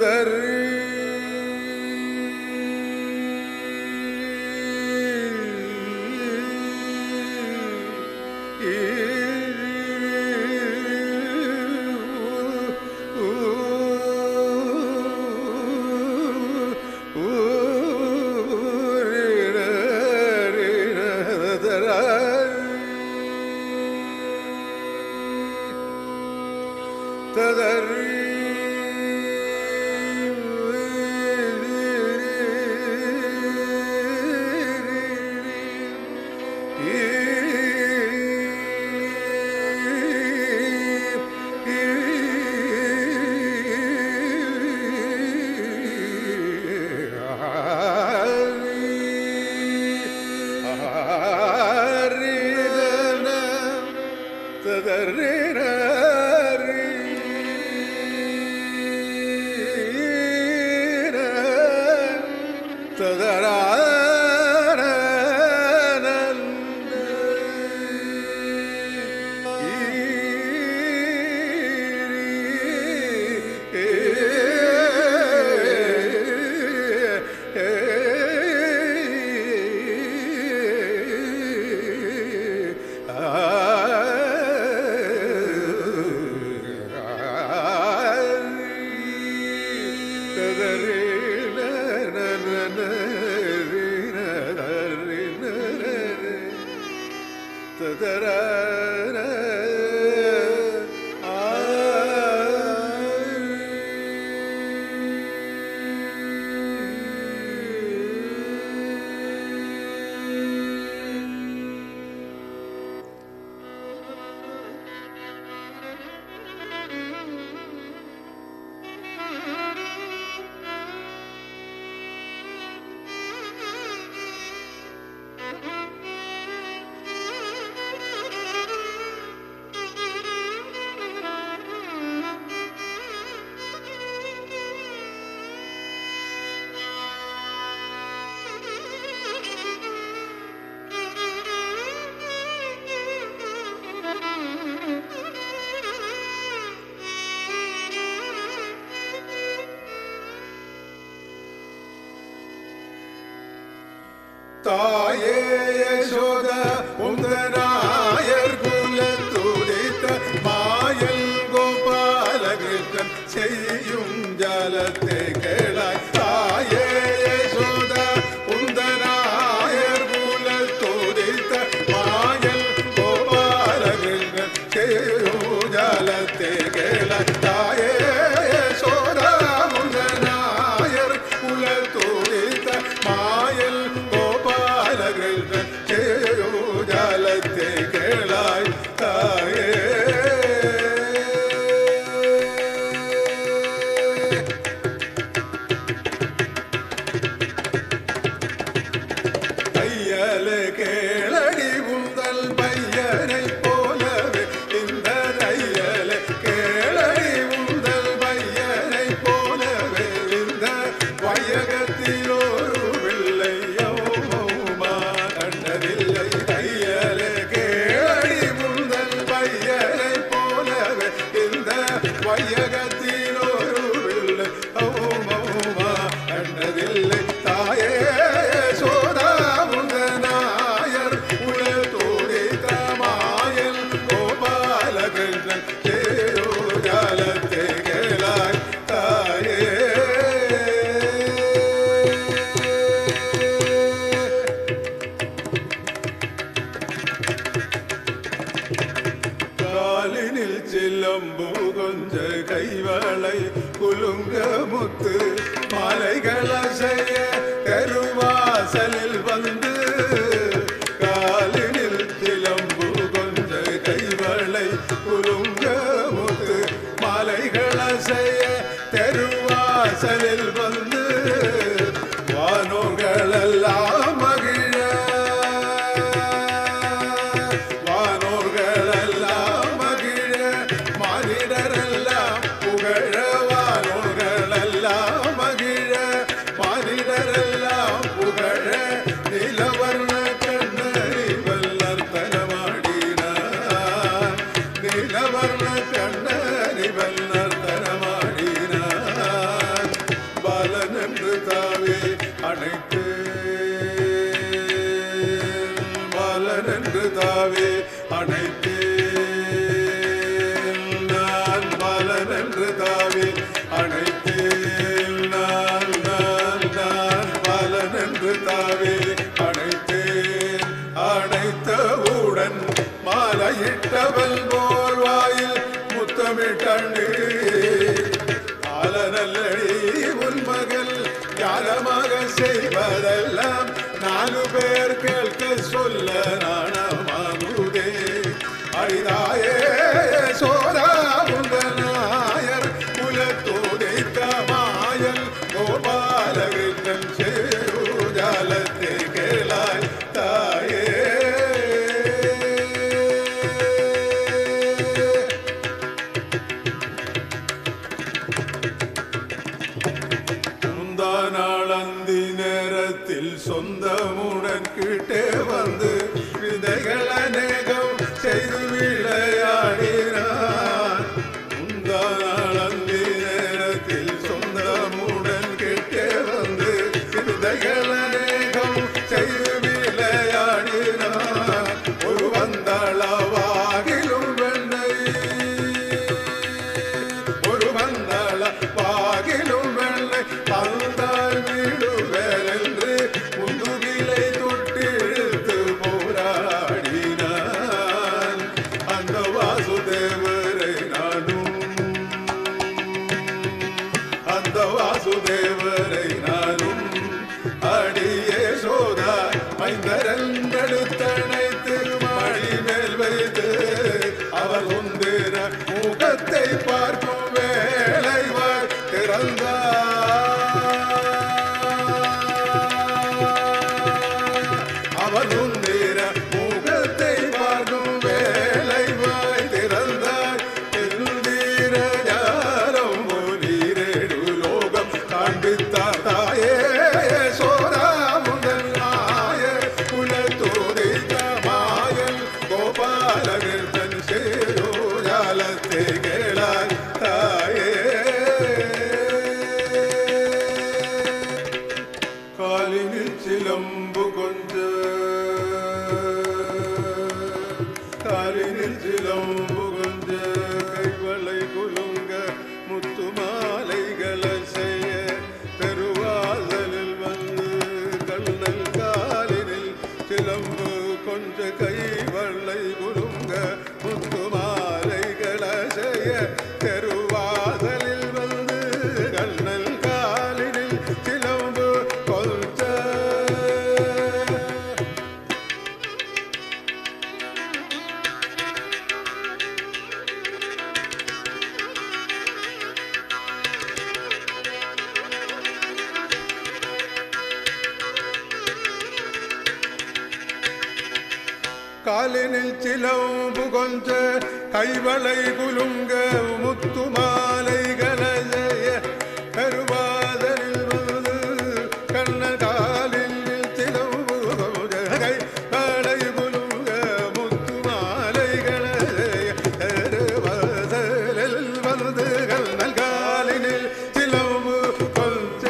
தாயே யசோத உந்தனாயர் குலத்துதித்த மாயல் கோபாலகிருஷ்ணன் செய்யும் ஜாலத்தை கேளாய். தாயே யசோத உந்தனாயர் குலத்துதித்த மாயல் கோபாலகிருஷ்ணன் செய்யும் ஜாலத்தை கேளாய். தாயே யசோத உந்தனாயர் குலத்துதித்த மாயல் ஜாலத்தை கேளாய். தாயே தையலே கேளடி உந்தல் பையனை போலவே இந்த தையலே கேளடி உந்தல் பையனை போலவே இந்த வையகத்தில் ஒரு பிள்ளையோ கண்டதில்லை. தையலே கேளடி உந்தல் பையனை போலவே இந்த வையகத்தில் ஒரு பிள்ளை கண்டதில்லை. தாயே சோதா முந்தனாயர் உலத்தோடித்த மாயல் கோபாலகிருஷ்ணன் சேயோ ஜாலத்தை கேளாய். தாயே காலினில் சிலம்பு கொஞ்ச கைவளை குலுங்க முத்து மாலைகள் அசைய கருவாசலில் வந்து காலினில் சிலம்பு கொஞ்ச கைவளை குலுங்க முத்து மாலைகள் அசைய தெருவாசலில் வந்து வானோர்களெல்லாம் மகிழ கண்ணறி வல்லர் தரமாடினார். பலனென்று தாவே அணைத்தேன் நான் பலனென்று தாவே அணைத்தேன் நான் பலனென்று தாவே அணைத்தேன் அணைத்தவுடன் மாலையிட்டவள் போல் வாயில் முத்தமிட்டண்ணே ஆலநல்லடி உன் மகள் ஞானமாக செய்வதெல்லாம் 4 பேர் கேட்க சொல்ல நாணமாகுதே அரிதாயே சோதா நாயர் குலத்தோதைத்த மாயல் கோபாலகிருஷ்ணன் சேருஜாலத்தை கேளாய் தாயே நாளந்தி நேரத்தில் சொந்தமுடன் கிட்டே வந்து விதைகள் அநேகம் செய்து விளையாடினான் நாளந்தி நேரத்தில் சொந்தமுடன் கிட்டே வந்து விதைகள் அநேகம் செய்து விளையாடினான் ஒரு வந்தளவாகிலும் வெண்ணை ஒரு வந்தளவாகிலும் வெண்ணை பந்தால் விடுவேன் என்று முதுகிலை தொட்டிழுத்து போராடினான் அந்த வாசுதேவரை நானும் அந்த வாசுதேவரை நானும் அடியே சோதா மைந்தரந்தெடுத்தணைத்து மழி மேல் வைத்து அவர் உந்திர முகத்தை பார்க்கும் வேலைவார் திறந்தார் அவர் உந்திர முகத்தை பார்க்கும் வேலைவாய் திறந்தார் எந்தீர ஞானம் நீரேடு லோகம் காண்பித்தார் தாயே சோரா முதல் நாய குலத்தோதைத்த மாயல் கோபாலகிருஷ்ணன் சேரோஜாலத்தை கேளாய் தாயே காலினில் சிலம்பு கொஞ்ச காலினில் சிலம்பு கொஞ்ச கைவளை குலுங்க முத்து மாலைகளை செய்ய தெருவாசலில் வந்து கண்ணல் காலினில் சிலம்பு கொஞ்ச கைவளை குலுங்க முத்து மாலைகளை செய்ய தெருவாசலில் வந்து கண்ணல் காலினில் சிலம்பு கொஞ்ச காலினில் சிலம்பு கொஞ்ச கைவளை குலுங்க முத்து மாலைகளை செய்ய கருவாதலில் வந்து கண்ணல் காலில் சிலம்பு கொஞ்ச கைவளை குலுங்க முத்து மாலைகளை செய்ய கருவாதலில் வந்து கண்ணல் காலினில் சிலம்பு கொஞ்ச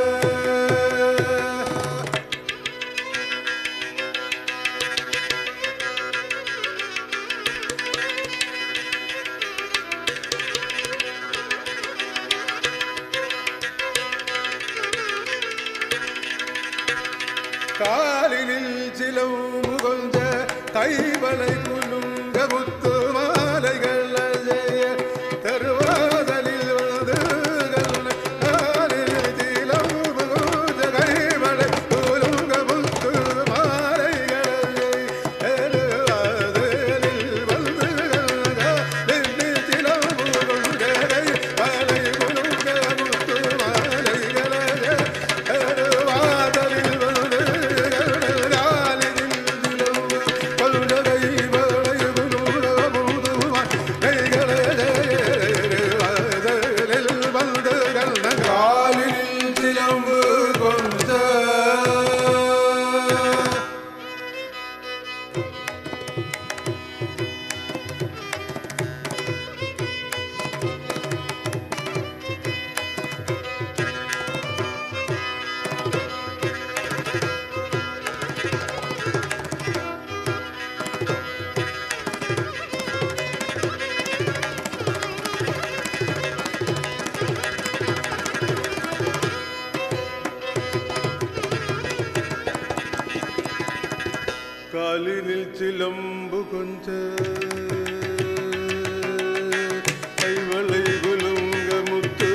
காலினில் சிலம்பு கொஞ்ச கைவளை குலுங்க முத்து மாலைகளை செய்ய தருவாதலில் வந்து காலினில் சிலம்பு கொஞ்ச கைவளை குலுங்க முத்து மாலைகளை தருவாதலில் வந்து காலினில் சிலம்பு கொஞ்ச கைவளை குலுங்க முத்து மாலைகளை தருவாதலில் வந்து காலினில் சிலம்பு கொஞ்ச காலினில் சிலம்பு கொஞ்ச கைவளை குலுங்க முத்து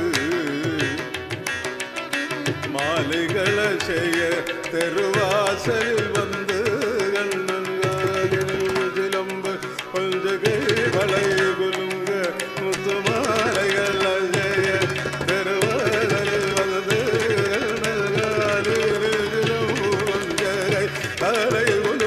மாலைகளை செய்ய தெருவாசலில் வந்து கண்ணங்காலினில் சிலம்பு கொஞ்ச கைவளை குலுங்க முத்து மாலைகளை செய்ய தெருவாசலில் வந்து கண்ணங்காலினில்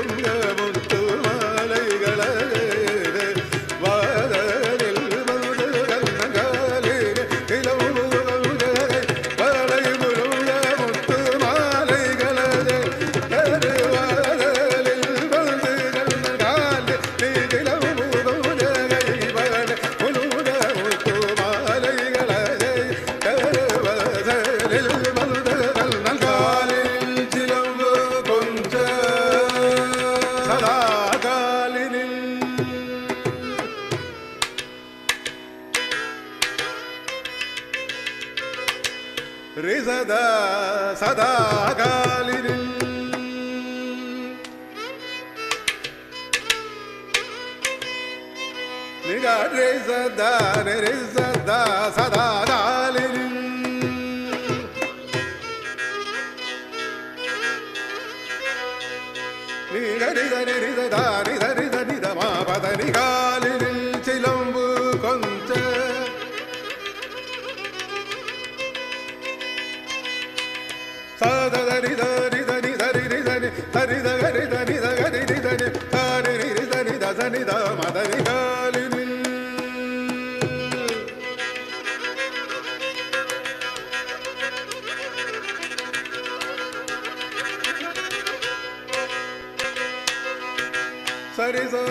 ரிசதா சதா காலினில் நிகா ரிசதா ரிசதா சதா காலினில் நிகா ரிசனி ரிசதா ரிச நிதமா பதனி காலினில் சிலம்பு கொஞ்ச சாதரி தரி தரி தரி தரி தரி தரி தரி தரி தரி தரி தரி தரி த மதரி காலினில் சரி சோ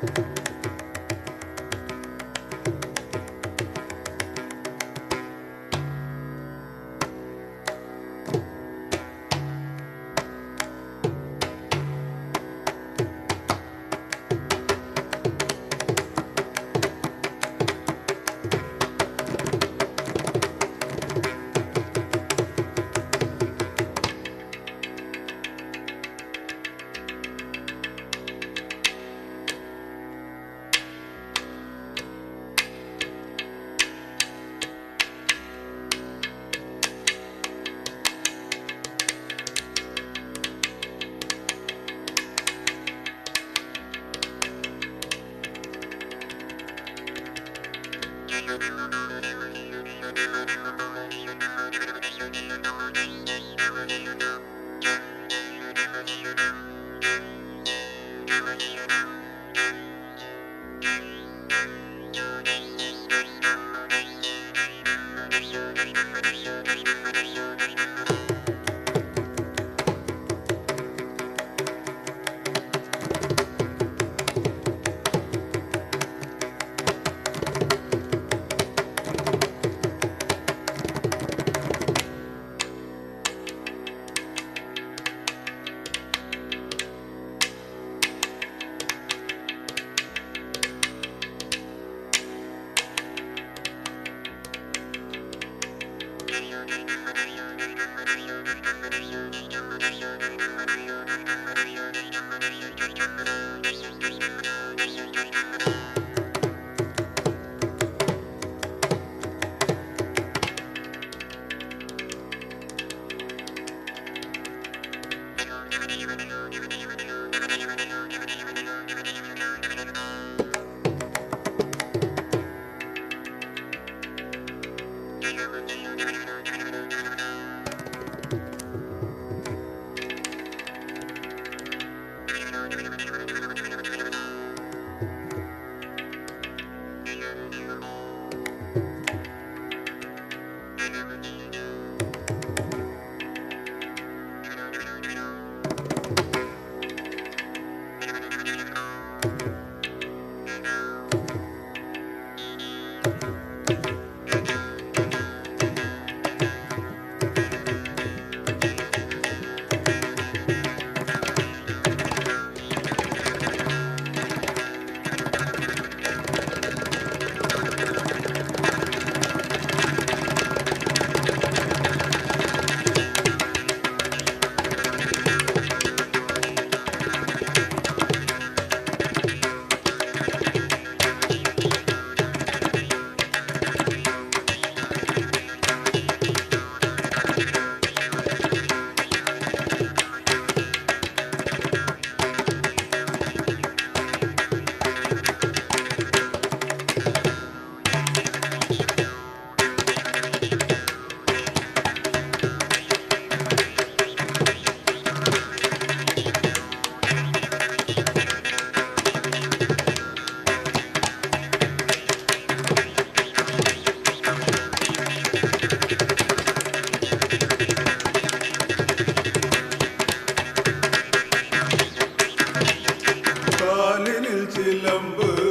காலினில் சிலம்பு